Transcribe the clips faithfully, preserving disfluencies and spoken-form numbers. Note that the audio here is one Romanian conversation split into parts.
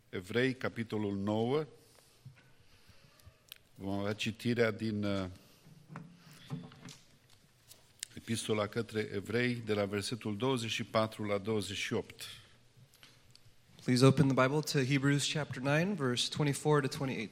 Evrei, capitolul nouă. Vom avea citirea din uh, epistola către Evrei, de la versetul douăzeci și patru la douăzeci și opt. Please open the Bible to Hebrews chapter nine, verse twenty-four to twenty-eight.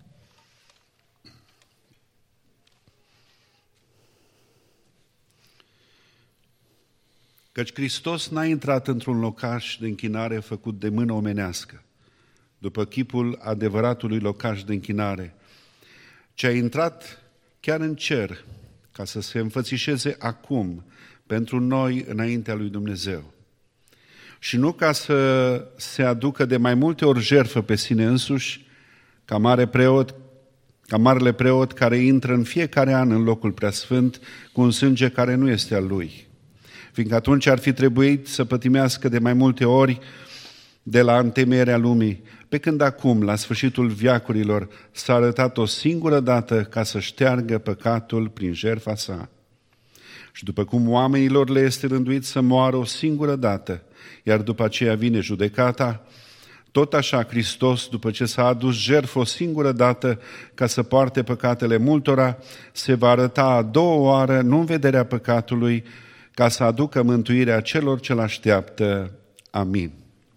Căci Hristos n-a intrat într-un locaș de închinare făcut de mână omenească, după chipul adevăratului locaș de închinare, ci a intrat chiar în cer, ca să se înfățișeze acum pentru noi înaintea lui Dumnezeu. Și nu ca să se aducă de mai multe ori jertfă pe sine însuși, ca mare preot, ca marele preot care intră în fiecare an în locul preasfânt cu un sânge care nu este al lui, fiindcă atunci ar fi trebuit să pătimească de mai multe ori de la întemeierea lumii, pe când acum, la sfârșitul veacurilor, s-a arătat o singură dată ca să șteargă păcatul prin jertfa sa. Și după cum oamenilor le este rânduit să moară o singură dată, iar după aceea vine judecata, tot așa Hristos, după ce s-a adus jertfă o singură dată ca să poarte păcatele multora, se va arăta a doua oară, nu în vederea păcatului, ca să aducă mântuirea celor ce l-așteaptă. Amin.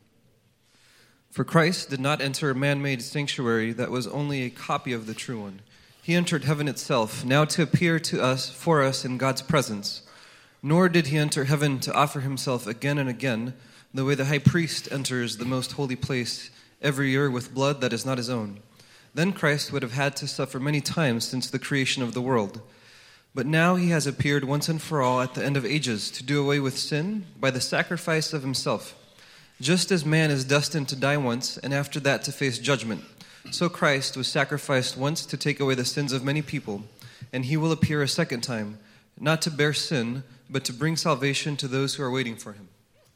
For Christ did not enter a man-made sanctuary that was only a copy of the true one. He entered heaven itself, now to appear to us, for us in God's presence. Nor did he enter heaven to offer himself again and again, the way the high priest enters the most holy place every year with blood that is not his own. Then Christ would have had to suffer many times since the creation of the world. But now he has appeared once and for all at the end of ages to do away with sin by the sacrifice of himself. Just as man is destined to die once and after that to face judgment, so Christ was sacrificed once to take away the sins of many people, and he will appear a second time, not to bear sin, but to bring salvation to those who are waiting for him.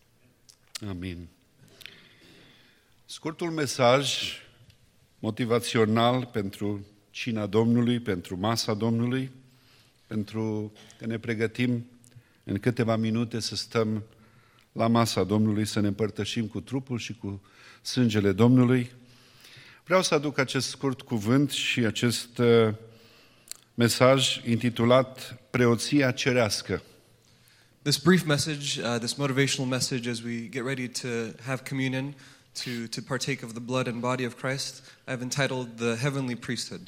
Amin. Scurtul mesaj motivațional pentru cina Domnului, pentru masa Domnului, pentru că ne pregătim în câteva minute să stăm la masa Domnului, să ne împărtășim cu trupul și cu sângele Domnului. Vreau să aduc acest scurt cuvânt și acest uh, mesaj intitulat Preoția Cerească. This brief message, uh, this motivational message as we get ready to have communion, to, to partake of the blood and body of Christ, I've entitled The Heavenly Priesthood.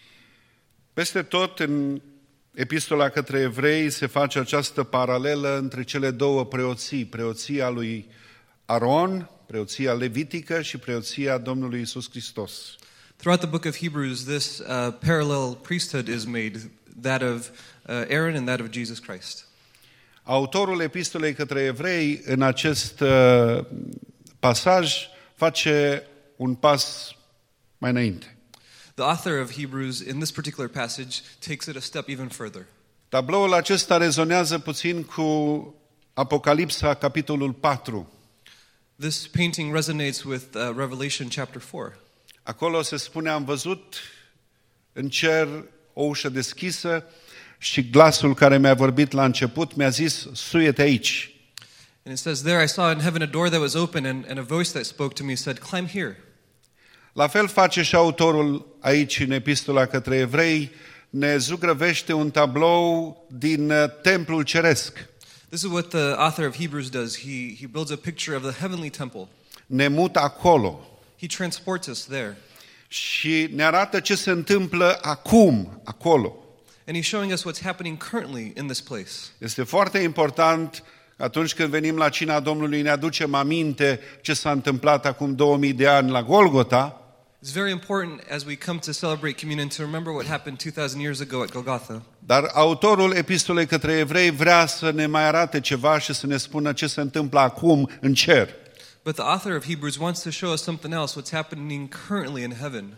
Peste tot în Epistola către Evrei se face această paralelă între cele două preoții, preoția lui Aron, preoția levitică și preoția Domnului Iisus Hristos. Throughout the book of Hebrews, this uh, parallel priesthood is made, that of uh, Aaron and that of Jesus Christ. Autorul Epistolei către Evrei în acest uh, pasaj face un pas mai înainte. The author of Hebrews in this particular passage takes it a step even further. Tabloul acesta rezonează puțin cu Apocalipsa, capitolul patru. This painting resonates with uh, Revelation chapter four. Acolo se spune, am văzut în cer o ușă deschisă și glasul care mi-a vorbit la început mi-a zis, suie-te aici. And it says, there I saw in heaven a door that was open, and, and a voice that spoke to me said, climb here. La fel face și autorul aici în Epistola către Evrei, ne zugrăvește un tablou din templul ceresc. This is what the author of Hebrews does. He, he builds a picture of the heavenly temple. Ne mută acolo. He transports us there. Și ne arată ce se întâmplă acum, acolo. And he's showing us what's happening currently in this place. Este foarte important atunci când venim la cina Domnului, ne aducem aminte ce s-a întâmplat acum două mii de ani la Golgota. It's very important as we come to celebrate communion to remember what happened two thousand years ago at Golgotha. Dar autorul Epistolei către Evrei vrea să ne mai arate ceva și să ne spună ce se întâmplă acum în cer. But the author of Hebrews wants to show us something else, what's happening currently in heaven.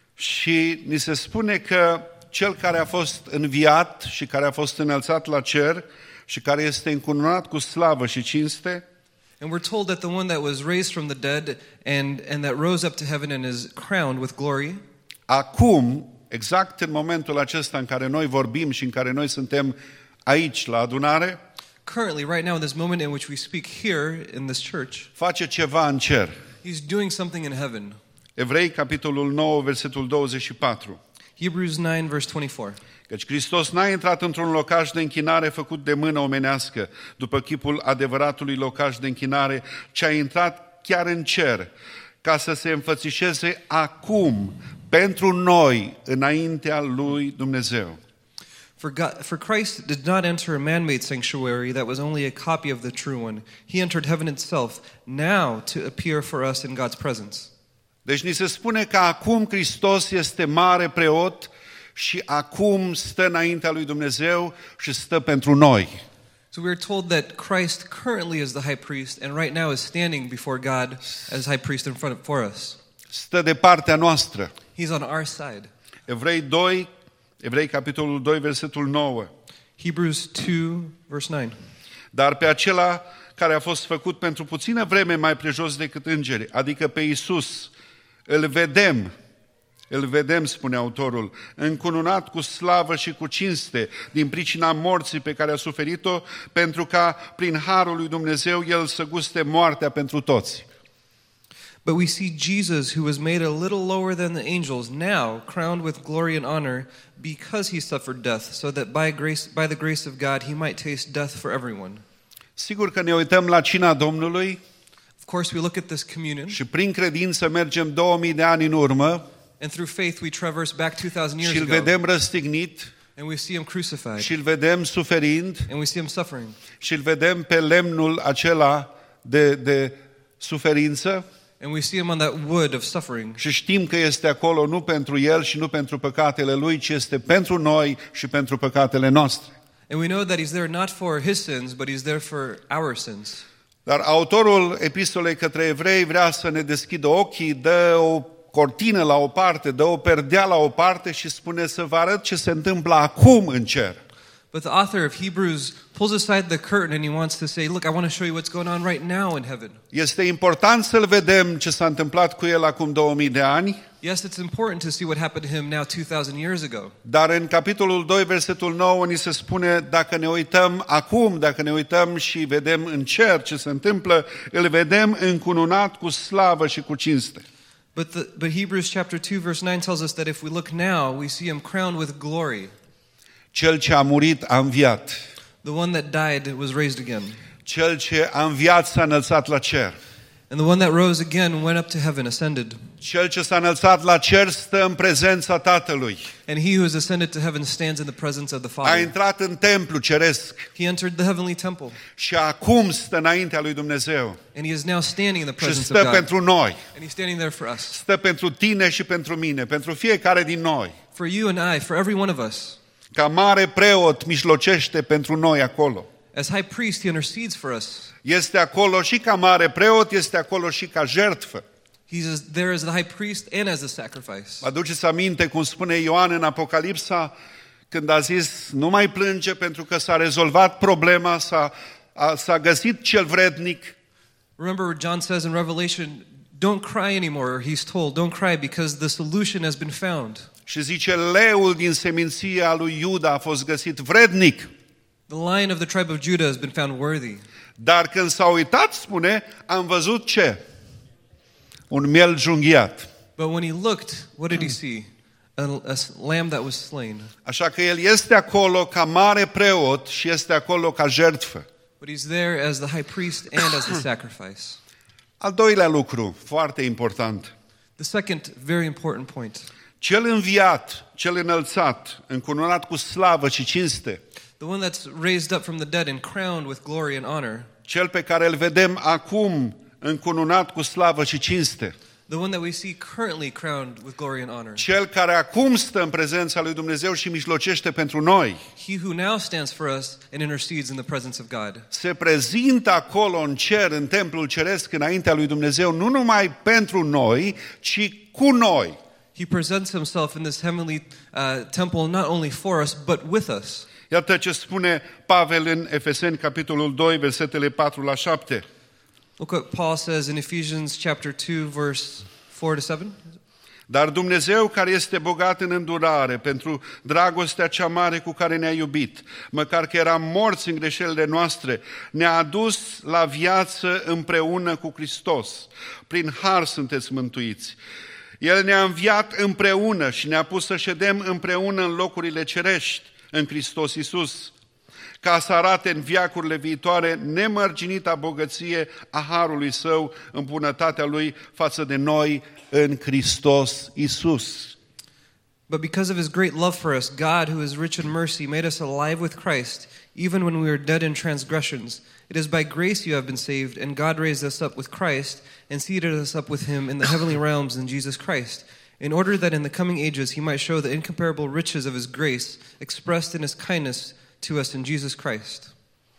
Și ni se spune că cel care a fost înviat și care a fost înălțat la cer și care este încununat cu slavă și cinste, and we're told that the one that was raised from the dead and, and that rose up to heaven and is crowned with glory, acum, exact în momentul acesta în care noi vorbim și în care noi suntem aici la adunare, currently, right now, in this moment in which we speak here in this church, face ceva în cer. He's doing something in heaven. Evrei, capitolul nouă, versetul douăzeci și patru. Hebrews nine, verse twenty-four. Căci Hristos n-a intrat într-un locaș de închinare făcut de mână omenească, după chipul adevăratului locaș de închinare, ci a intrat chiar în cer, ca să se înfățișeze acum, pentru noi, înaintea lui Dumnezeu. For, God, for Christ did not enter a man-made sanctuary that was only a copy of the true one. He entered heaven itself, now to appear for us in God's presence. Deci ni se spune că acum Hristos este mare preot și acum stă înaintea lui Dumnezeu și stă pentru noi. So we are told that Christ currently is the high priest and right now is standing before God as high priest in front of for us. Stă de partea noastră. He's on our side. Evrei doi, Evrei capitolul doi, versetul nouă. Hebrews two, verse nine. Dar pe acela care a fost făcut pentru puțină vreme mai prejos decât îngeri, adică pe Iisus, îl vedem, îl vedem, spune autorul, încununat cu slavă și cu cinste din pricina morții pe care a suferit-o, pentru ca prin harul lui Dumnezeu el să guste moartea pentru toți. But we see Jesus, who was made a little lower than the angels, now crowned with glory and honor because he suffered death, so that by grace, by the grace of God he might taste death for everyone. Sigur că ne uităm la cina Domnului Of course, we look at this communion, și prin credință mergem două mii de ani în urmă and through faith we traverse back two thousand years și îl ago, vedem răstignit and we see him crucified, și îl vedem suferind and we see him suffering, și îl vedem pe lemnul acela de, de suferință and we see him on that wood of suffering. și știm că este acolo nu pentru el și nu pentru păcatele lui, ci este pentru noi și pentru păcatele noastre. And we know that he's there not for his sins, but he's there for our sins. Dar autorul epistolei către evrei vrea să ne deschidă ochii, dă o cortină la o parte, dă o perdea la o parte și spune să vă arăt ce se întâmplă acum în cer. But the author of Hebrews pulls aside the curtain and he wants to say, look, I want to show you what's going on right now in heaven. Este important să-l vedem ce s-a întâmplat cu el acum două mii de ani, Yes, it's important to see what happened to him now two thousand years ago. dar în capitolul doi, versetul nouă, ni se spune, dacă ne uităm acum, dacă ne uităm și vedem în cer ce se întâmplă, îl vedem încununat cu slavă și cu cinste. But, the, but Hebrews chapter two verse nine tells us that if we look now, we see him crowned with glory. Cel ce a murit a înviat. The one that died was raised again. Cel ce a înviat s-a înălțat la cer. And the one that rose again went up to heaven, ascended. Cel ce s-a înălțat la cer stă în prezența Tatălui. And he who has ascended to heaven stands in the presence of the A Father. intrat în templu ceresc He entered the heavenly temple, și acum stă înaintea lui Dumnezeu. and he is now standing in the Și presence of stă God. pentru noi. And he's standing there for us. Stă pentru tine și pentru mine, pentru fiecare din noi. For you and I, for every one of us. Ca mare preot mijlocește pentru noi acolo. As high priest, he intercedes for us. Este acolo și ca mare preot, este acolo și ca jertfă. He's as, there as the high priest and as the sacrifice. Vă aduceți aminte cum spune Ioan în Apocalipsa, când a zis, nu mai plânge pentru că s-a rezolvat problema, s-a, a, s-a găsit cel vrednic. Remember what John says in Revelation, don't cry anymore, or he's told, don't cry because the solution has been found. Și zice, leul din seminția lui Iuda a fost găsit vrednic. The lion of the tribe of Judah has been found worthy. Dar când s-a uitat, spune, am văzut ce? Un miel junghiat. But when he looked, what did he see? A, a lamb that was slain. Așa că el este acolo ca mare preot și este acolo ca jertfă. But he's there as the high priest and as the sacrifice. Al doilea lucru, foarte important. The second very important point. Cel înviat, cel înălțat, încununat cu slavă și cinste, The one that's raised up from the dead and crowned with glory and honor. cel pe care îl vedem acum încununat cu slavă și cinste, The one that we see currently crowned with glory and honor. cel care acum stă în prezența lui Dumnezeu și mijlocește pentru noi, He who now stands for us and intercedes in the presence of God. se prezintă acolo în cer, în templul ceresc, înaintea lui Dumnezeu, nu numai pentru noi, ci cu noi. He presents himself in this heavenly uh, temple not only for us, but with us. Iată ce spune Pavel în Efeseni, capitolul doi, versetele patru la șapte. Look what Paul says in Ephesians chapter two, verse four to seven. Dar Dumnezeu, care este bogat în îndurare, pentru dragostea cea mare cu care ne-a iubit, măcar că eram morți în greșelile noastre, ne-a adus la viață împreună cu Hristos. Prin har sunteți mântuiți. El ne-a înviat împreună și ne-a pus să ședem împreună în locurile cerești, în Hristos Iisus, ca să arate în veacurile viitoare nemărginita bogăție a harului Său în bunătatea Lui față de noi în Hristos Iisus. But because of his great love for us, God, who is rich in mercy, made us alive with Christ, even when we were dead in transgressions. It is by grace you have been saved, and God raised us up with Christ and seated us up with him in the heavenly realms in Jesus Christ, in order that in the coming ages he might show the incomparable riches of his grace expressed in his kindness to us in Jesus Christ.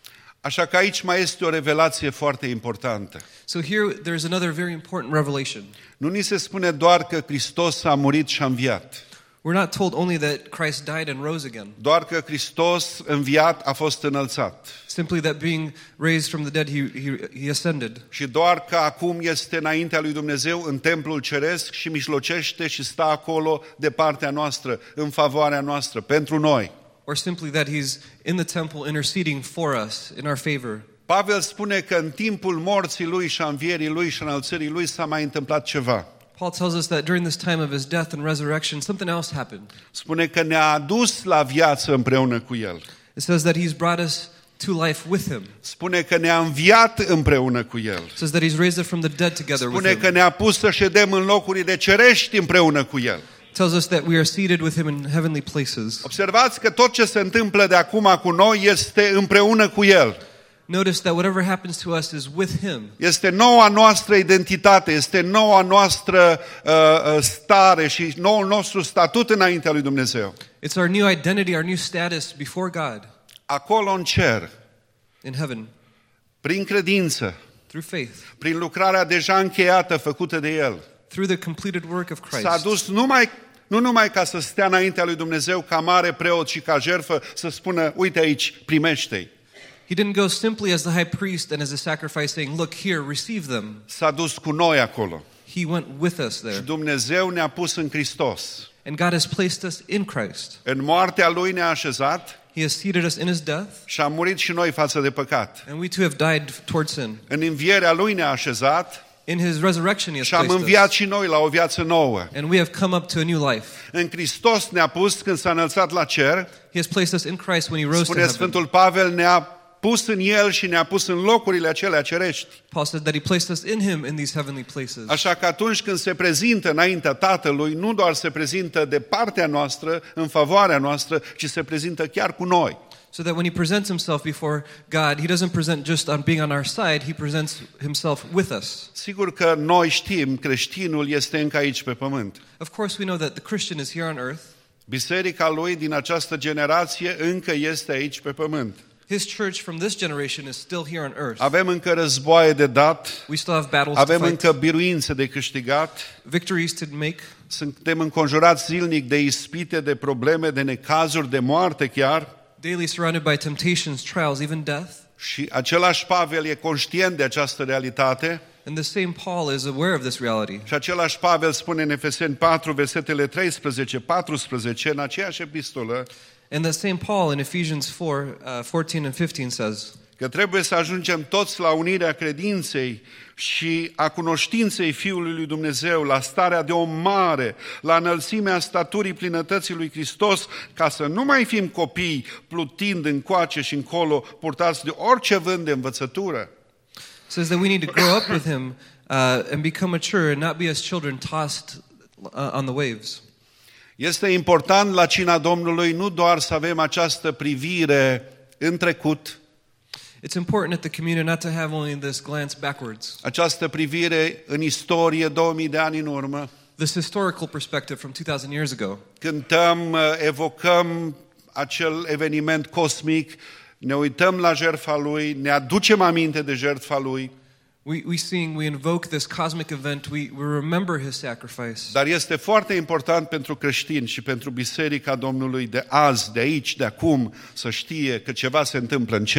Așa că aici mai este o revelație foarte importantă. So here there's another very important revelation. Nu ni se spune doar că Hristos a murit și a înviat. We're not told only that Christ died and rose again. Doar că Hristos înviat a fost înălțat. Simply that being raised from the dead, he, he, he ascended. Și doar că acum este înaintea lui Dumnezeu în templul ceresc și mijlocește și stă acolo de partea noastră, în favoarea noastră, pentru noi. Or simply that he's in the temple interceding for us, in our favor. Pavel spune că în timpul morții lui și a învierii lui și înălțării lui s-a mai întâmplat ceva. Paul tells us that during this time of his death and resurrection, something else happened. Spune că ne-a adus la viață împreună cu El. It says that he's brought us to life with him. Spune că ne-a înviat împreună cu El. It says that he's raised us from the dead together with Spune him. că ne-a pus să ședem în locurile cerești împreună cu El. It tells us that we are seated with him in heavenly places. Observați că tot ce se întâmplă de acum cu noi este împreună cu El. Notice that whatever happens to us is with him. Este noua noastră identitate, este noua noastră uh, stare și noul nostru statut înaintea lui Dumnezeu. It's our new identity, our new status before God. Acolo în cer, in heaven, prin credință, through faith, prin lucrarea deja încheiată făcută de El, through the completed work of Christ. s-a dus numai, nu numai ca să stea înaintea lui Dumnezeu ca mare preot și ca jertfă să spună, uite aici, primește-i. He didn't go simply as the high priest and as a sacrifice saying, look here, receive them. S-a dus cu noi acolo. He went with us Și there. Dumnezeu ne-a pus în Hristos. And God has placed us in Christ. În moartea Lui ne-a așezat He has seated us in his death, și a murit și noi față de păcat. and we too have died towards sin. În învierea Lui ne-a așezat In his resurrection he has și am placed înviat us. și noi la o viață nouă. And we have come up to a new life. În Hristos ne-a pus când s-a înălțat la cer. He has placed us in Christ when he rose to Spune heaven. Sfântul Pavel, ne-a pus în El și ne-a pus în locurile acelea cerești. Paul said that he placed us in him in these heavenly places. Așa că atunci când se prezintă înaintea Tatălui, nu doar se prezintă de partea noastră, în favoarea noastră, ci se prezintă chiar cu noi. So that when he presents himself before God, he doesn't present just on being on our side, he presents himself with us. Sigur că noi știm, creștinul este încă aici pe pământ. Of course we know that the Christian is here on earth. Biserica lui din această generație încă este aici pe pământ. His church from this generation is still here on earth. Avem încă războaie de dat, We still have battles avem to fight, încă biruințe de câștigat, victories to make. suntem înconjurați zilnic de ispite, de probleme, de necazuri, de moarte chiar. Daily surrounded by temptations, trials, even death. Și același Pavel e conștient de această realitate. And the same Paul is aware of this reality. Și același Pavel spune în Efeseni patru, versetele treisprezece paisprezece, în aceeași epistolă, And the same Paul in Ephesians four, uh, fourteen and fifteen says că trebuie să ajungem toți la unirea credinței și a cunoștinței Fiului lui Dumnezeu, la starea de om mare, la înălțimea staturii plinătății lui Hristos, ca să nu mai fim copii plutind încoace și încolo, purtați de orice vânt de învățătură. says that we need to grow up with him uh, and become mature and not be as children tossed uh, on the waves. Este important la cina Domnului nu doar să avem această privire în trecut, It's important at the communion not to have only this glance backwards, această privire în istorie două mii de ani în urmă. this historical perspective from two thousand years ago. Cântăm, evocăm acel eveniment cosmic, ne uităm la jertfa Lui, ne aducem aminte de jertfa Lui, We, we sing, we invoke this cosmic event, we, we remember his sacrifice. dar este foarte important pentru creștini și pentru Biserica Domnului de azi, de aici, de acum, să știe că ceva se întâmplă în cer.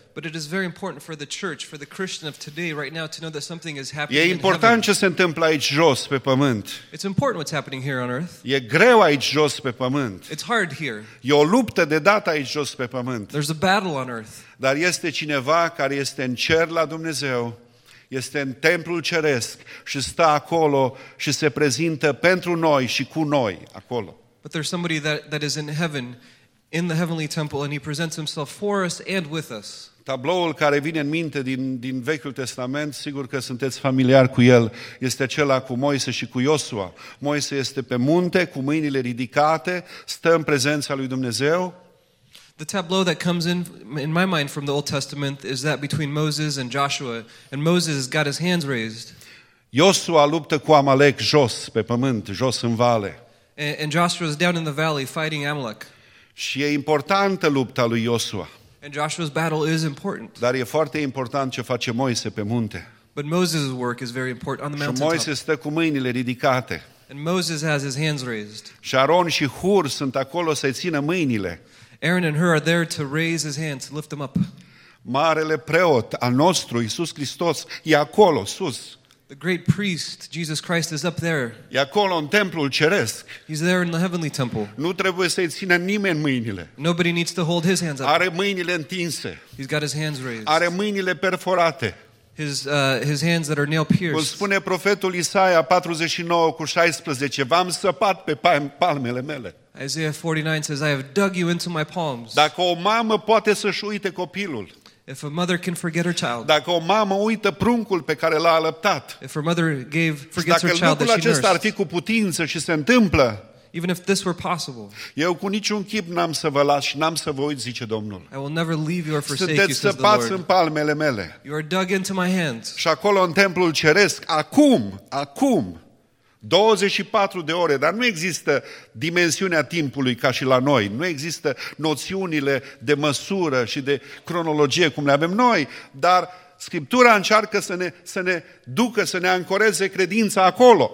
But it is very important for the church, for the Christian of today, right now, to know that something is happening E in important heaven. ce se întâmplă aici jos pe pământ. It's important what's happening here on earth. E greu aici jos pe pământ. It's hard here. E o luptă de dat aici jos pe pământ. There's a battle on earth. Dar este cineva care este în cer la Dumnezeu, este în templul ceresc și stă acolo și se prezintă pentru noi și cu noi acolo. But there's somebody that, that is in heaven, in the heavenly temple, and he presents himself for us and with us. Tabloul care vine în minte din, din Vechiul Testament, sigur că sunteți familiari cu el, este acela cu Moise și cu Iosua. Moise este pe munte, cu mâinile ridicate, stă în prezența lui Dumnezeu. The tableau that comes in in my mind from the Old Testament is that between Moses and Joshua, and Moses has got his hands raised. Iosua luptă cu Amalek jos pe pământ, jos în vale. And, and Joshua is down in the valley fighting Amalek. Și e importantă lupta lui Iosua. And Joshua's battle is important. Dar e foarte important ce face Moise pe munte. But Moses' work is very important on the Și mountaintop. Moise stă cu mâinile ridicate. And Moses has his hands raised. Și Aron și Hur sunt acolo să-i țină mâinile. Aaron and Hur are there to raise his hands, to lift them up. Marele preot al nostru, Iisus Hristos, e acolo, sus. The great priest, Jesus Christ, is up there. E acolo în templul ceresc. He's there in the heavenly temple. Nu trebuie să-i țină nimeni mâinile. Nobody needs to hold his hands up. Are mâinile întinse. He's got his hands raised. Are mâinile perforate. His, uh, his hands that are nail Cum pierced. spune profetul Isaia patruzeci și nouă cu șaisprezece, v-am săpat pe palmele mele. Isaiah forty-nine says, I have dug you into my palms. Dacă o mamă poate să-și uite copilul, If a mother can forget her child, dacă o mamă uită pruncul pe care l-a alăptat, if her mother gave, și forgets her dacă child lucrul that she acesta ar nursed, fi cu putință și se întâmplă, even if this were possible, eu cu niciun chip n-am să vă las și n-am să vă uit, zice Domnul. I will never leave you or forsake you, Sunteți says the săpați în Lord. palmele mele. You are dug into my hands. Și acolo în templul ceresc, acum, acum, douăzeci și patru de ore, dar nu există dimensiunea timpului ca și la noi, nu există noțiunile de măsură și de cronologie cum le avem noi, dar Scriptura încearcă să ne, să ne ducă, să ne ancoreze credința acolo.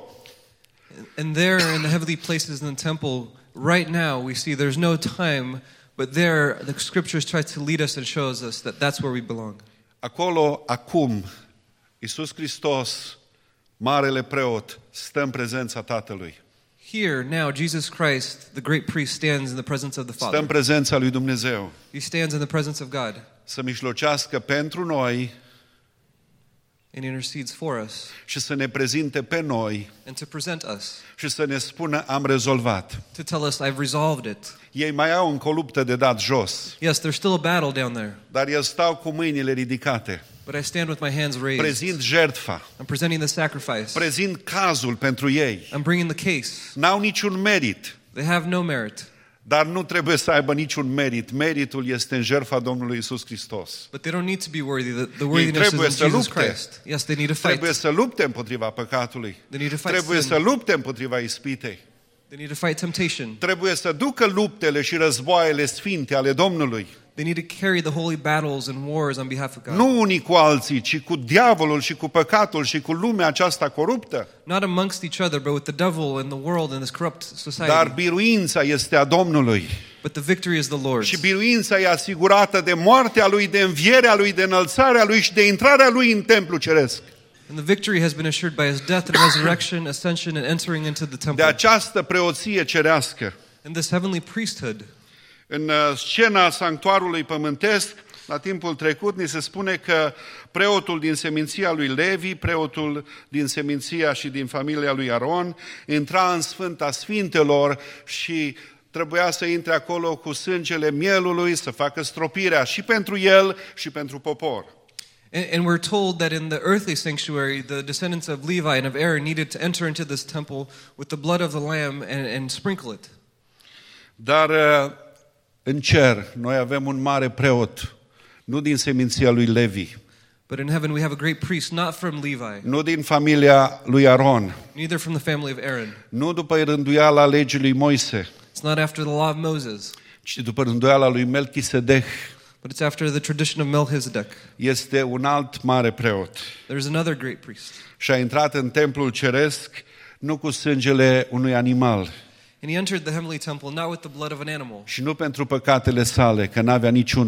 And there in the heavenly places in the temple, right now we see there's no time, but there the scriptures try to lead us and shows us that that's where we belong. Acolo, acum, Iisus Hristos, marele preot, stă în prezența Tatălui. Here now Jesus Christ, the great priest, stands in the presence of the Stă în Father. prezența lui Dumnezeu He stands in the presence of God să mijlocească pentru noi and intercedes for us și să ne prezinte pe noi and to present us, și să ne spună am rezolvat. to tell us I've resolved it. Ei mai au încă o luptă de dat jos, Yes, there's still a battle down there, dar eu stau cu mâinile ridicate, but I stand with my hands raised. prezint jertfa, I'm presenting the sacrifice. prezint cazul pentru ei. I'm bringing the case. N-au niciun merit, They have no merit, dar nu trebuie să aibă niciun merit. Meritul este în jertfa Domnului Iisus Hristos. but they don't need to be worthy. The, the worthiness trebuie is in să Jesus lupte. Christ. Yes, they need to fight. Trebuie să lupte împotriva păcatului. They need to fight Trebuie sin. să lupte împotriva ispitei. They need to fight temptation. Trebuie să ducă luptele și războaiele sfinte ale Domnului. They need to carry the holy battles and wars on behalf of God. Nu unii cu alții, ci cu diavolul și cu păcatul și cu lumea aceasta coruptă. Not amongst each other, but with the devil and the world and this corrupt society. Dar biruința este a Domnului. But the victory is the Lord's. Și biruința e asigurată de moartea Lui, de învierea Lui, de înălțarea Lui și de intrarea Lui în templul ceresc. And the victory has been assured by his death and resurrection, ascension, and entering into the De temple. această preoție cerească. In this heavenly priesthood, În scena sanctuarului pământesc, la timpul trecut, ni se spune că preotul din seminția lui Levi, preotul din seminția și din familia lui Aron, intra în Sfânta Sfintelor și trebuia să intre acolo cu sângele mielului, să facă stropirea și pentru el și pentru popor. and, and we're told that in the earthly sanctuary, the descendants of Levi and of Aaron needed to enter into this temple with the blood of the lamb and, and sprinkle it. Dar în cer noi avem un mare preot, nu din seminția lui Levi, But in heaven we have a great priest, not from Levi, nu din familia lui Aron, neither from the family of Aaron. nu după rânduiala legii lui Moise, It's not after the law of Moses, ci după rânduiala lui Melchisedech. but it's after the tradition of Melchizedek. Este un alt mare preot There's another great priest. și a intrat în templul ceresc nu cu sângele unui animal And he entered the heavenly temple not with the blood of an animal, și nu pentru păcatele sale, că n-avea niciunul,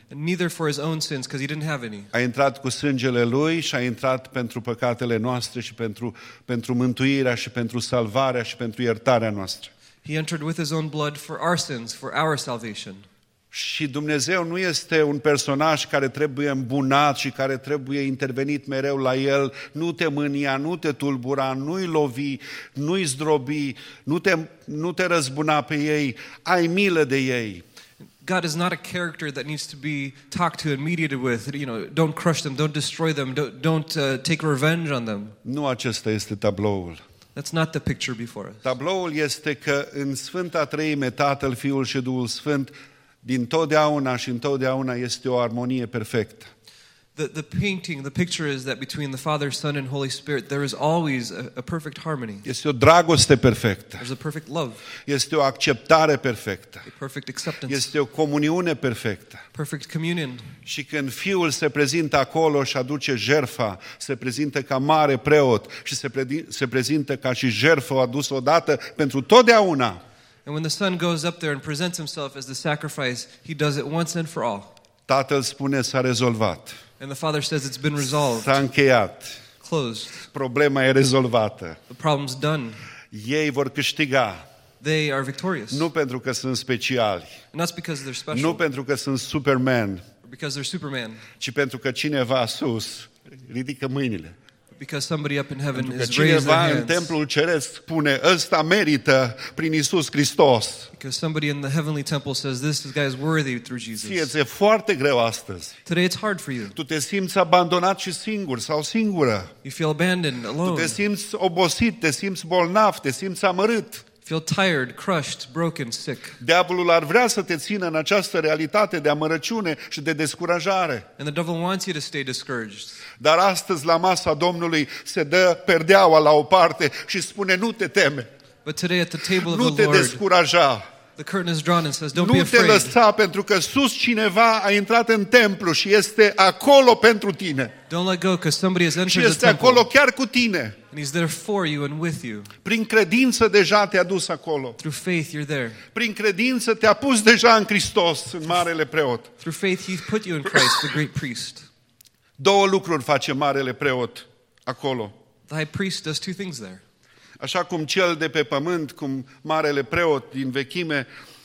and neither for his own sins, because he didn't have any. A intrat cu sângele lui și a intrat pentru păcatele noastre și pentru, pentru mântuirea și pentru salvarea și pentru iertarea noastră. He entered with his own blood for our sins, for our salvation. Și Dumnezeu nu este un personaj care trebuie îmbunat și care trebuie intervenit mereu la el. Nu te mânia, nu te tulbura, nu-i lovi, nu-i zdrobi, nu te, nu te răzbuna pe ei. Ai milă de ei. God is not a character that needs to be talked to and mediated with. You know, don't crush them, don't destroy them, don't, don't uh, take revenge on them. Nu acesta este tabloul. That's not the picture before us. Tabloul este că în Sfânta Treime, Tatăl, Fiul și Duhul Sfânt, din totdeauna și întotdeauna este o armonie perfectă. The, the painting, the picture is that between the Father, Son, and Holy Spirit, there is always a, a perfect harmony. Este o dragoste perfectă. There's a perfect love. Este o acceptare perfectă. A perfect acceptance. Este o comuniune perfectă. Perfect communion. Și când Fiul se prezintă acolo și aduce jertfa, se prezintă ca mare preot și se, pre- se prezintă ca și jertfă adusă odată pentru totdeauna. And when the Son goes up there and presents himself as the sacrifice, he does it once and for all. Tatăl spune s-a rezolvat. And the Father says it's been resolved. S-a încheiat. Closed. Problema e rezolvată. The problem's done. Ei vor câștiga. They are victorious. Nu pentru că sunt speciali. And that's because they're special. Nu pentru că sunt Superman. Or because they're Superman. Ci pentru că cineva sus ridică mâinile. Because somebody up in heaven Pentru că has raised their cineva în hands. templul ceresc spune, ăsta merită prin Iisus Hristos. Because somebody in the heavenly temple says, this guy is worthy through Ție Jesus. ți-e foarte greu astăzi. Today it's hard for you. Tu te simți abandonat și singur sau singură. You feel abandoned, Tu alone. te simți obosit, te simți bolnav, te simți amărât. Feel tired, crushed, broken, sick. Diavolul ar vrea să te țină în această realitate de amărăciune și de descurajare. And the devil wants you to stay discouraged. Dar astăzi la masa Domnului se dă perdeaua la o parte și spune nu te teme, But today at the table nu of te the Lord, descuraja, the curtain is drawn and says, don't be nu te afraid. lăsa pentru că sus cineva a intrat în templu și este acolo pentru tine. Don't let go because somebody has Și entered the este acolo temple. chiar cu tine. And he's there for you and with you. Prin credință deja te-a dus acolo. Through faith, you're there. Prin credință te-a pus deja în Hristos, în Marele Preot. Through faith, he's put you in Christ, the great priest. Două lucruri face Marele Preot acolo. The high priest does two things there. Așa cum cel de pe pământ, cum Marele Preot din vechime,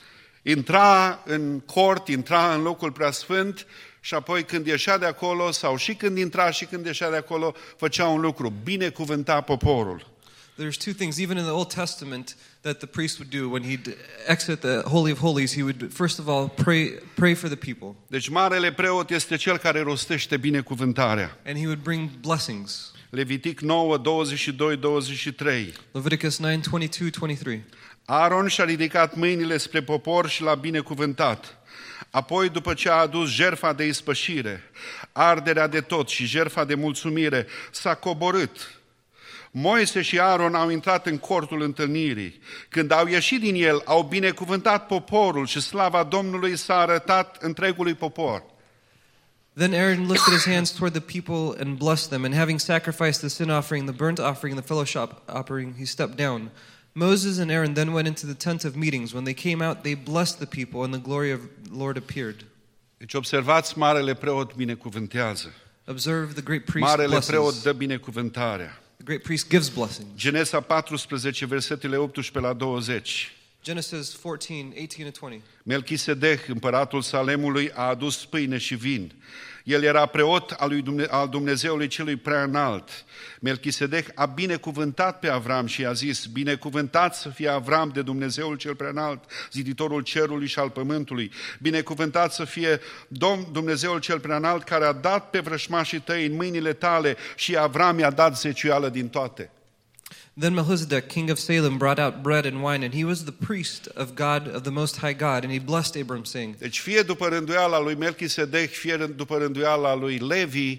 intra în cort, intra în locul preasfânt și apoi când ieșea de acolo, sau și când intra și când ieșea de acolo, făcea un lucru, binecuvânta poporul. There's two things, even in the Old Testament, that the priest would do when he'd exit the Holy of Holies. He would, first of all, pray, pray for the people. Deci Marele Preot este cel care rostește binecuvântarea. And he would bring blessings. Levitic nouă, douăzeci și doi, douăzeci și trei. Leviticus nine, twenty-two, twenty-three. Aaron și-a ridicat mâinile spre popor și l-a binecuvântat. Apoi, după ce a adus jertfa de ispășire, arderea de tot și jertfa de mulțumire, s-a coborât. Moise și Aaron au intrat în cortul întâlnirii. Când au ieșit din el, au binecuvântat poporul și slava Domnului s-a arătat întregului popor. Then Aaron lifted his hands toward the people and blessed them, and having sacrificed the sin offering, the burnt offering, and the fellowship offering, he stepped down. Moses and Aaron then went into the tent of meetings. When they came out, they blessed the people, and the glory of the Lord appeared. Deci observați, Marele Preot binecuvântează. Observe the great priest Marele Preot blesses. dă binecuvântarea. The great priest gives blessings. Genesa paisprezece, versetele optsprezece la douăzeci. Genesis fourteen, eighteen and twenty. Melchisedech, împăratul Salemului, a adus pâine și vin. El era preot al lui Dumne- al Dumnezeului celui preaînalt. Melchisedech a binecuvântat pe Avram și a zis, binecuvântat să fie Avram de Dumnezeul cel preaînalt, ziditorul cerului și al pământului. Binecuvântat să fie Domn Dumnezeul cel preaînalt care a dat pe vrășmașii tăi în mâinile tale și Avram i-a dat zeciuială din toate. Then Melchizedek, king of Salem, brought out bread and wine, and he was the priest of God, of the Most High God, and he blessed Abram, saying, Deci fie după rânduiala lui Melchisedech, fie după rânduiala lui Levi,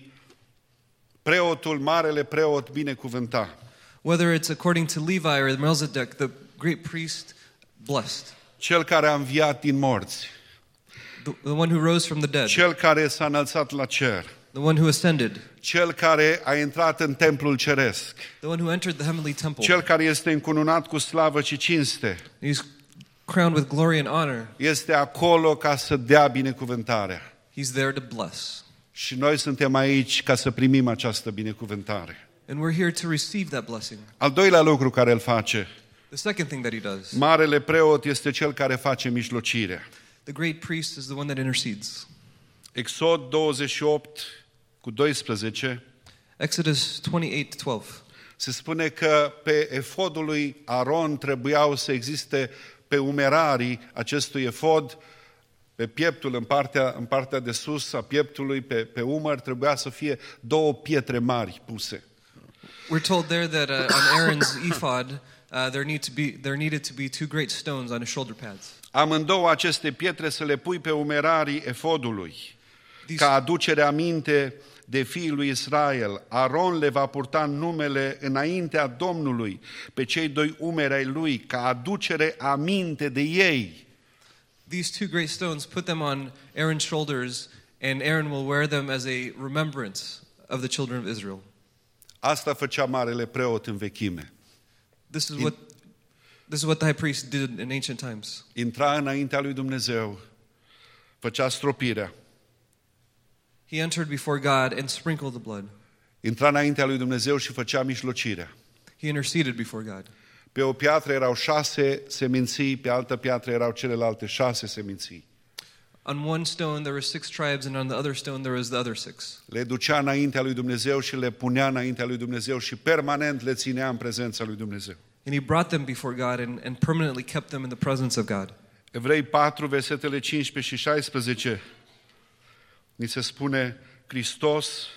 preotul, marele preot, binecuvânta. whether it's according to Levi or Melchizedek, the great priest blessed. Cel care a înviat din morți, The, the one who rose from the dead, cel care s-a înălțat la cer, the one who ascended, cel care a intrat în templul ceresc, the one who entered the heavenly temple. cel care este încununat cu slavă și cinste, He's crowned with glory and honor. este acolo ca să dea binecuvântarea. He's there to bless. Și noi suntem aici ca să primim această binecuvântare. And we're here to receive that blessing. Al doilea lucru care îl face, The second thing that he does, marele preot este cel care face mijlocirea. the great priest is the one that intercedes. Exod douăzeci și opt cu doisprezece Exodus twenty-eight twelve. se spune că pe efodul lui Aron trebuiau să existe pe umerarii acestui efod, pe pieptul, în partea, în partea de sus a pieptului, pe, pe umăr, trebuia să fie două pietre mari puse. We're told there that uh, on Aaron's ephod, uh, there need to be there needed to be two great stones on his shoulder pads. Amândouă aceste pietre să le pui pe umerarii efodului, These, ca aducere aminte de fiii lui Israel. Aron le va purta numele înaintea Domnului pe cei doi umeri ai lui, ca aducere aminte de ei. these two great stones, put them on Aaron's shoulders, and Aaron will wear them as a remembrance of the children of Israel. Asta făcea marele preot în vechime. This is what this is what the high priest did in ancient times. Intra înaintea lui Dumnezeu, făcea stropirea, He entered before God and sprinkled the blood. intra înaintea lui Dumnezeu și făcea mijlocirea. He interceded before God. Pe o piatră erau șase seminții, pe altă piatră erau celelalte șase seminții. On one stone there were six tribes, and on the other stone there was the other six. Le ducea înaintea lui Dumnezeu și le punea înaintea lui Dumnezeu și permanent le ținea în prezența lui Dumnezeu. And he brought them before God and, and permanently kept them in the presence of God. Evrei patru, versetele cincisprezece și șaisprezece, ni se spune Hristos,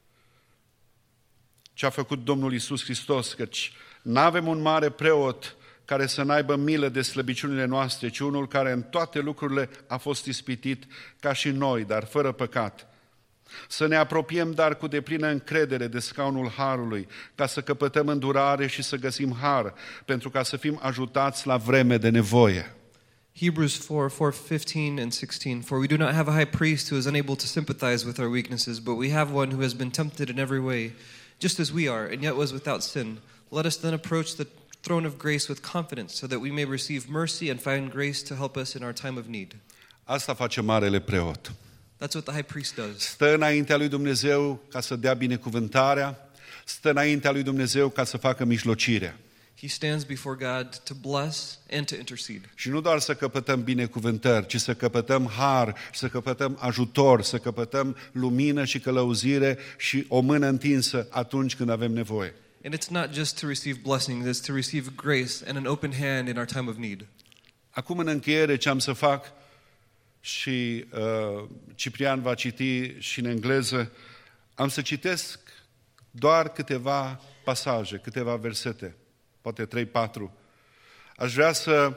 ce a făcut Domnul Iisus Hristos, căci n-avem un mare preot care să n-aibă milă de slăbiciunile noastre, ci unul care în toate lucrurile a fost ispitit ca și noi, dar fără păcat. Să ne apropiem, dar cu deplină încredere de scaunul Harului, ca să căpătăm îndurare și să găsim har, pentru ca să fim ajutați la vreme de nevoie. Hebrews four, four, fifteen and sixteen. For we do not have a high priest who is unable to sympathize with our weaknesses, but we have one who has been tempted in every way, just as we are, and yet was without sin. Let us then approach the throne of grace with confidence, so that we may receive mercy and find grace to help us in our time of need. Asta face marele preot. That's what the high priest does. Stă înaintea lui Dumnezeu ca să dea binecuvântarea, stă înaintea lui Dumnezeu ca să facă mijlocirea. He stands before God to bless and to intercede. Și nu doar să căpătăm binecuvântări, ci să căpătăm har, să căpătăm ajutor, să căpătăm lumină și călăuzire și o mână întinsă atunci când avem nevoie. And it's not just to receive blessings, it's to receive grace and an open hand in our time of need. Acum, în încheiere, ce am să fac, și uh, Ciprian va citi și în engleză, am să citesc doar câteva pasaje, câteva versete, poate trei patru. Aș vrea să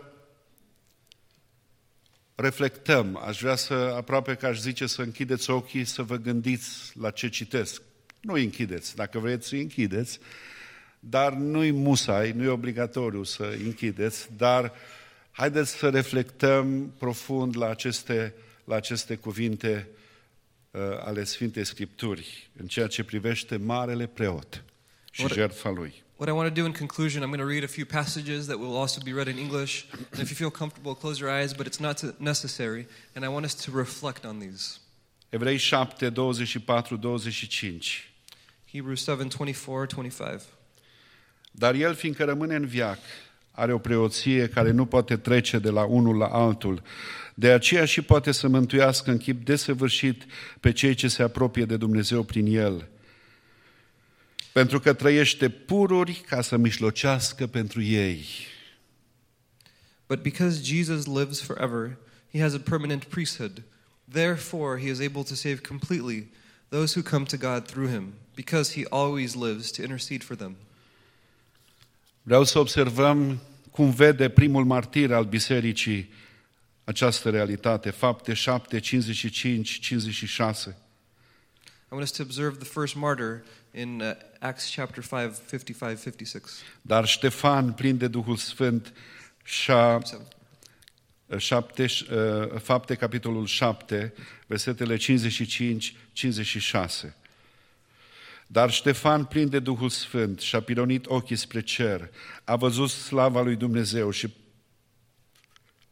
reflectăm, aș vrea să, aproape că aș zice, să închideți ochii, să vă gândiți la ce citesc. Nu îi închideți, dacă vreți îi închideți, dar nu-i musai, nu-i obligatoriu să îi închideți, dar haideți să reflectăm profund la aceste, la aceste cuvinte uh, ale Sfintei Scripturi, în ceea ce privește marele preot și jertfa lui. What I want to do in conclusion, I'm going to read a few passages that will also be read in English. And if you feel comfortable, close your eyes, but it's not necessary. And I want us to reflect on these. Evrei șapte, douăzeci și patru, douăzeci și cinci. Hebrews seven, twenty-four, twenty-five. Dar el, fiindcă rămâne în veac, are o preoție care nu poate trece de la unul la altul. De aceea și poate să mântuiască în chip desăvârșit pe cei ce se apropie de Dumnezeu prin el. Pentru că trăiește pururi ca să mijlocească pentru ei. But because Jesus lives forever, he has a permanent priesthood. Therefore, he is able to save completely those who come to God through him, because he always lives to intercede for them. Vreau să observăm cum vede primul martir al bisericii această realitate. Fapte șapte, cincizeci și cinci, cincizeci și șase. I want us to observe the first martyr in uh, Acts chapter five, fifty-five, fifty-six. Dar Ștefan, plin de Duhul Sfânt, și-a Șapte, Fapte, capitolul șapte, versetele cincizeci și cinci, cincizeci și șase. Dar Ștefan, plin de Duhul Sfânt, și-a pironit ochii spre cer, a văzut slava lui Dumnezeu și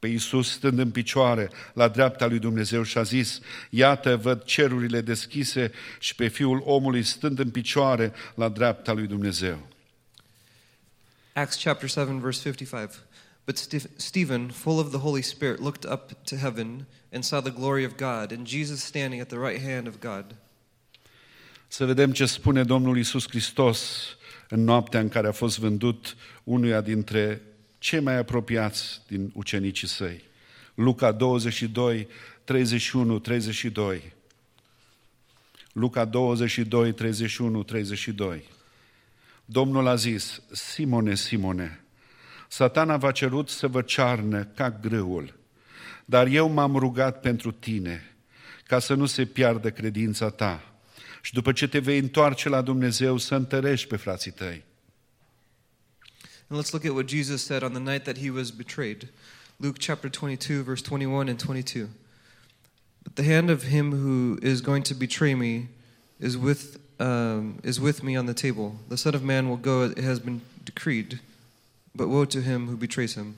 pe Iisus stând în picioare la dreapta lui Dumnezeu și a zis: iată, văd cerurile deschise și pe Fiul omului stând în picioare la dreapta lui Dumnezeu. Acts chapter seven, verse fifty-five. But Stephen, full of the Holy Spirit, looked up to heaven and saw the glory of God and Jesus standing at the right hand of God. Să vedem ce spune Domnul Iisus Hristos în noaptea în care a fost vândut unuia dintre cei mai apropiați din ucenicii săi. Luca douăzeci și doi, treizeci și unu, treizeci și doi. Luca douăzeci și doi, treizeci și unu, treizeci și doi. Domnul a zis: Simone, Simone, Satana v-a cerut să vă cearnă ca grâul, dar eu m-am rugat pentru tine, ca să nu se piardă credința ta și după ce te vei întoarce la Dumnezeu să întărești pe frații tăi. And let's look at what Jesus said on the night that he was betrayed. Luke chapter twenty-two, verse twenty-one and twenty-two. But the hand of him who is going to betray me is with um, is with me on the table. The Son of Man will go; it has been decreed. But woe to him who betrays him.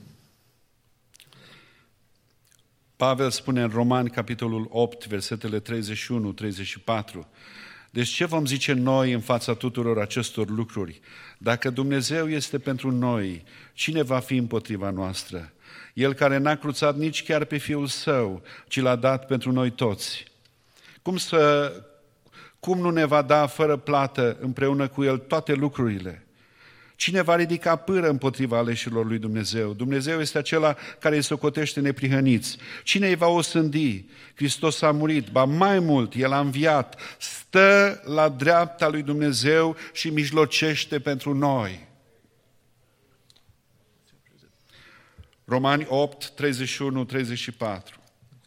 Pavel spune în Romani, capitolul opt, versetele treizeci și unu, treizeci și patru. Deci ce vom zice noi în fața tuturor acestor lucruri? Dacă Dumnezeu este pentru noi, cine va fi împotriva noastră? El care n-a cruțat nici chiar pe Fiul Său, ci l-a dat pentru noi toți. Cum, să, cum nu ne va da fără plată împreună cu El toate lucrurile? Cine va ridica pâră împotriva aleșilor lui Dumnezeu? Dumnezeu este acela care îi socotește neprihăniți. Cine îi va osândi? Hristos a murit, ba mai mult, El a înviat, stă la dreapta lui Dumnezeu și mijlocește pentru noi. Romani opt, treizeci și unu, treizeci și patru.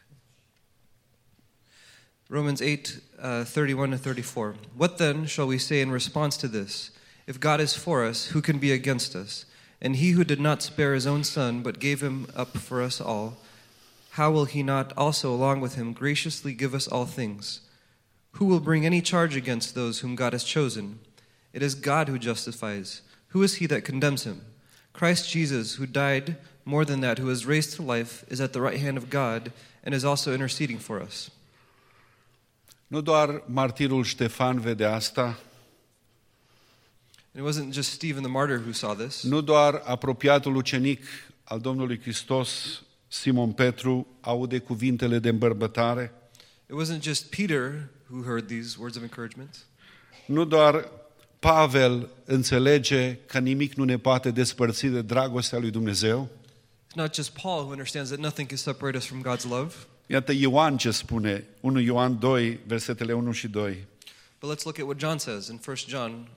Romans eight, uh, thirty-one and thirty-four. What then shall we say in response to this? If God is for us, who can be against us? And he who did not spare his own son, but gave him up for us all, how will he not also, along with him, graciously give us all things? Who will bring any charge against those whom God has chosen? It is God who justifies. Who is he that condemns him? Christ Jesus, who died, more than that, who was raised to life, is at the right hand of God, and is also interceding for us. Nu doar martirul Ștefan vede asta, It wasn't just Stephen the martyr who saw this. nu doar apropiatul ucenic al Domnului Hristos, Simon Petru, aude cuvintele de îmbărbătare. It wasn't just Peter who heard these words of encouragement. Nu doar Pavel înțelege că nimic nu ne poate despărți de dragostea lui Dumnezeu. It's not just Paul who understands that nothing can separate us from God's love. Iată Ioan ce spune, unu Ioan doi, versetele unu și doi. But let's look at what John says in First John.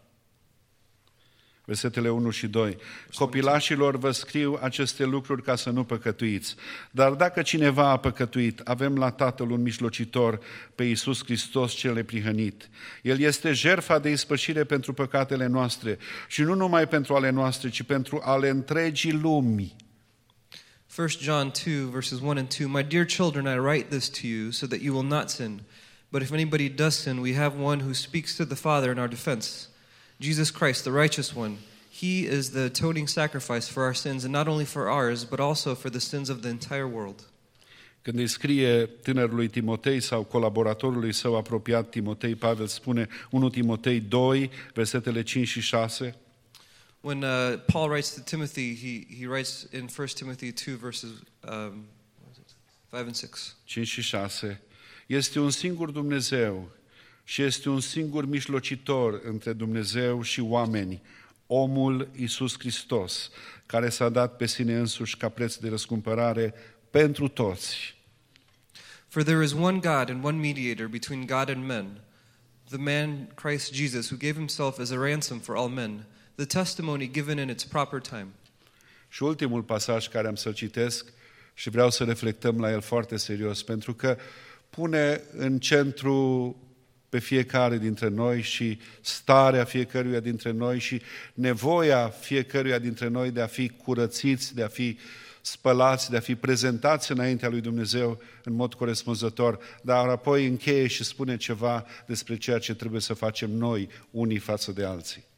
Versetele unu și doi. Copilașilor, vă scriu aceste lucruri ca să nu păcătuiți. Dar dacă cineva a păcătuit, avem la Tatăl un mijlocitor, pe Iisus Hristos cel neprihănit. El este jertfa de ispășire pentru păcatele noastre și nu numai pentru ale noastre, ci pentru ale întregii lumi. First John two, verses one and two. My dear children, I write this to you so that you will not sin. But if anybody does sin, we have one who speaks to the Father in our defense, Jesus Christ, the righteous one. He is the atoning sacrifice for our sins, and not only for ours, but also for the sins of the entire world. Când îi scrie tânărului Timotei sau colaboratorului său apropiat Timotei, Pavel spune unu Timotei doi, versetele cinci și șase. When uh, Paul writes to Timothy, he, he writes in First Timothy two, verses um, five and six. cinci și șase. Este un singur Dumnezeu și este un singur mijlocitor între Dumnezeu și oameni, omul Iisus Hristos, care s-a dat pe sine însuși ca preț de răscumpărare pentru toți. For there is one God and one mediator between God and men, the man Christ Jesus, who gave himself as a ransom for all men, the testimony given in its proper time. Și ultimul pasaj care am să-l citesc și vreau să reflectăm la el foarte serios, pentru că pune în centru pe fiecare dintre noi și starea fiecăruia dintre noi și nevoia fiecăruia dintre noi de a fi curățiți, de a fi spălați, de a fi prezentați înaintea lui Dumnezeu în mod corespunzător, dar apoi încheie și spune ceva despre ceea ce trebuie să facem noi unii față de alții.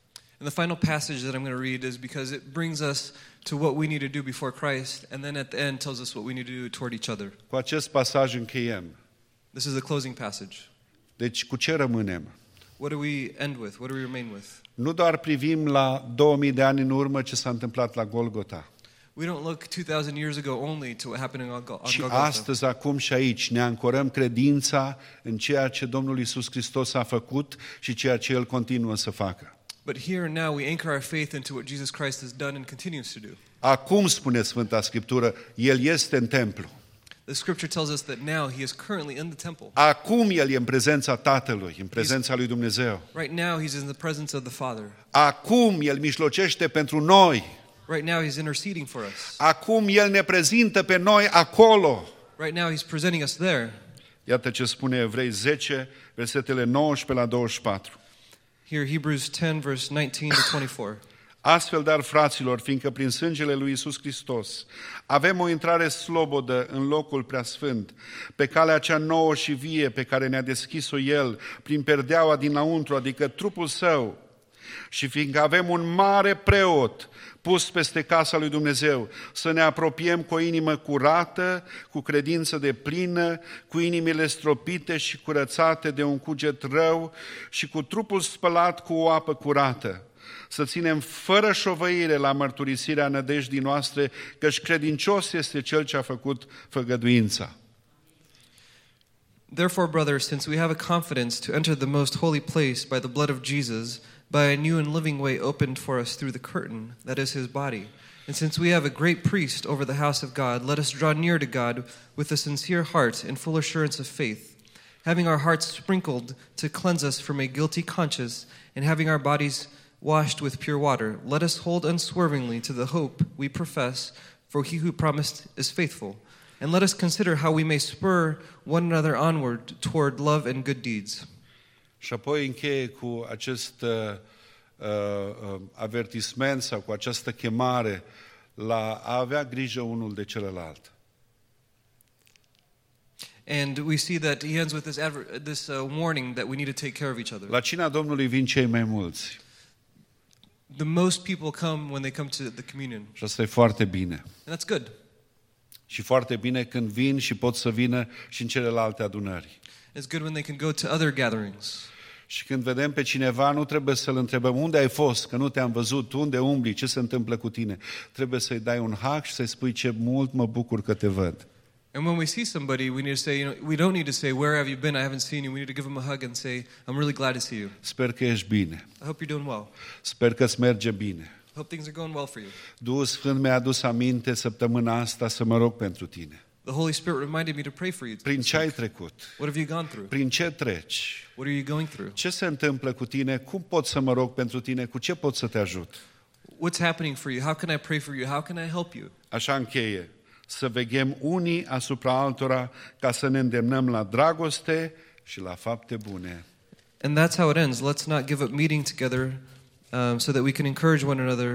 And the final passage that I'm going to read is because it brings us to what we need to do before Christ, and then at the end tells us what we need to do toward each other. Cu acest pasaj încheiem. This is the closing passage. Deci cu ce rămânem? What do we end with? What do we remain with? Nu doar privim la două mii de ani în urmă ce s-a întâmplat la Golgota, We don't look two thousand years ago only to what happened on Gol- on ci Golgotha. astăzi, acum și aici ne ancorăm credința în ceea ce Domnul Iisus Hristos a făcut și ceea ce El continuă să facă. But here and now we anchor our faith into what Jesus Christ has done and continues to do. Acum, spune Sfânta Scriptură, El este în templu. The scripture tells us that now he is currently in the temple. Acum El e în prezența Tatălui, în prezența lui Dumnezeu. Right now he's in the presence of the Father. Acum El mijlocește pentru noi. Right now he's interceding for us. Acum El ne prezintă pe noi acolo. Right now he's presenting us there. Iată ce spune Evrei zece, versetele nouăsprezece la douăzeci și patru. Here Hebrews ten verse nineteen to twenty-four. Astfel, dar, fraților, fiindcă prin sângele lui Iisus Hristos avem o intrare slobodă în locul preasfânt, pe calea cea nouă și vie pe care ne-a deschis-o El prin perdeaua dinăuntru, adică trupul Său, și fiindcă avem un mare preot pus peste casa lui Dumnezeu, să ne apropiem cu o inimă curată, cu credință deplină, cu inimile stropite și curățate de un cuget rău și cu trupul spălat cu o apă curată. Să ținem fără șovăire la mărturisirea nădejdii noastre, căci credincios este Cel ce a făcut făgăduința. Therefore, brothers, since we have a confidence to enter the most holy place by the blood of Jesus, by a new and living way opened for us through the curtain, that is his body, and since we have a great priest over the house of God, let us draw near to God with a sincere heart and full assurance of faith, having our hearts sprinkled to cleanse us from a guilty conscience, and having our bodies washed with pure water. Let us hold unswervingly to the hope we profess, for he who promised is faithful. And let us consider how we may spur one another onward toward love and good deeds. Și apoi încheie cu acest uh, uh, avertisment sau cu această chemare la a avea grijă unul de celălalt. And we see that he ends with this, adver- this uh, warning that we need to take care of each other. La cina Domnului vin cei mai mulți. The most people come when they come to the communion. Și asta e foarte bine. And that's good. Și foarte bine când vin și pot să vină și în celelalte adunări. It's good when they can go to other gatherings. Și când vedem pe cineva, nu trebuie să-l întrebăm unde ai fost, că nu te-am văzut, unde umbli, ce se întâmplă cu tine. Trebuie să-i dai un hug și să-i spui ce mult mă bucur că te văd. And when we see somebody, we need to say, you know, we don't need to say, where have you been? I haven't seen you. We need to give them a hug and say, I'm really glad to see you. Sper că ești bine. I hope you're doing well. Sper că îți merge bine. I hope things are going well for you. Duhul Sfânt mi-a adus aminte săptămâna asta să mă rog pentru tine. The Holy Spirit reminded me to pray for you. Prin ce ai trecut? What have you gone through? Prin ce treci? What are you going through? Ce se întâmplă cu tine? Cum pot să mă rog pentru tine? Cu ce pot să te ajut? What's happening for you? How can I pray for you? How can I help you? Așa încheie. Să veghem unii asupra altora ca să ne îndemnăm la dragoste și la fapte bune. And that's how it ends. Let's not give up meeting together um, so that we can encourage one another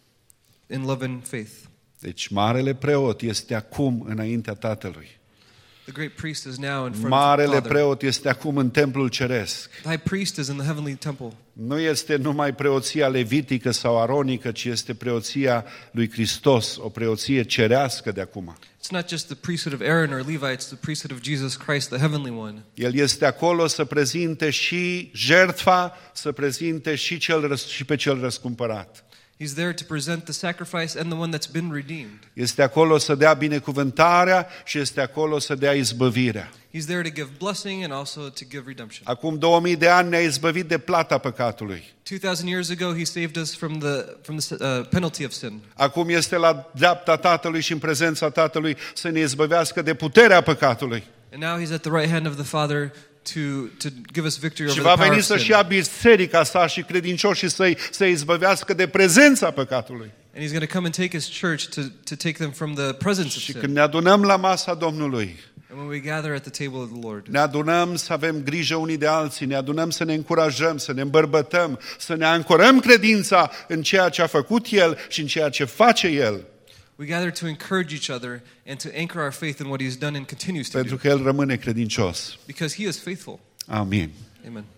in love and faith. Deci marele preot este acum înaintea Tatălui. The great priest is now in front of the Marele Father. preot este acum în templul ceresc. The high priest is in the heavenly temple. Nu este numai preoția levitică sau aronică, ci este preoția lui Hristos, o preoție cerească de acum. It's not just the priesthood of Aaron or Levi, it's the priesthood of Jesus Christ, the heavenly one. El este acolo să prezinte și jertfa, să prezinte și, cel răs, și pe cel răscumpărat. He's there to present the sacrifice and the one that's been redeemed. Este acolo să dea binecuvântarea și este acolo să dea izbăvirea. He's there to give blessing and also to give redemption. Acum două mii de ani ne-a izbăvit de plata păcatului. two thousand years ago, he saved us from the, from the uh, penalty of sin. Acum este la dreapta Tatălui și în prezența Tatălui să ne izbăvească de puterea păcatului. And now he's at the right hand of the Father to, to give us victory Și over va the power veni of să-și sin. ia biserica sa și credincioșii săi să izbăvească de prezența păcatului. And he's going to come and take his church to, to take them from the presence of Și sin. când ne adunăm la masa Domnului, And when we gather at the table of the Lord, ne adunăm să avem grijă unii de alții, ne adunăm să ne încurajăm, să ne îmbărbătăm, să ne ancorăm credința în ceea ce a făcut El și în ceea ce face El, we gather to encourage each other and to anchor our faith in what he's done and continues to pentru do. că El rămâne credincios. Because he is faithful. Amin. Amen.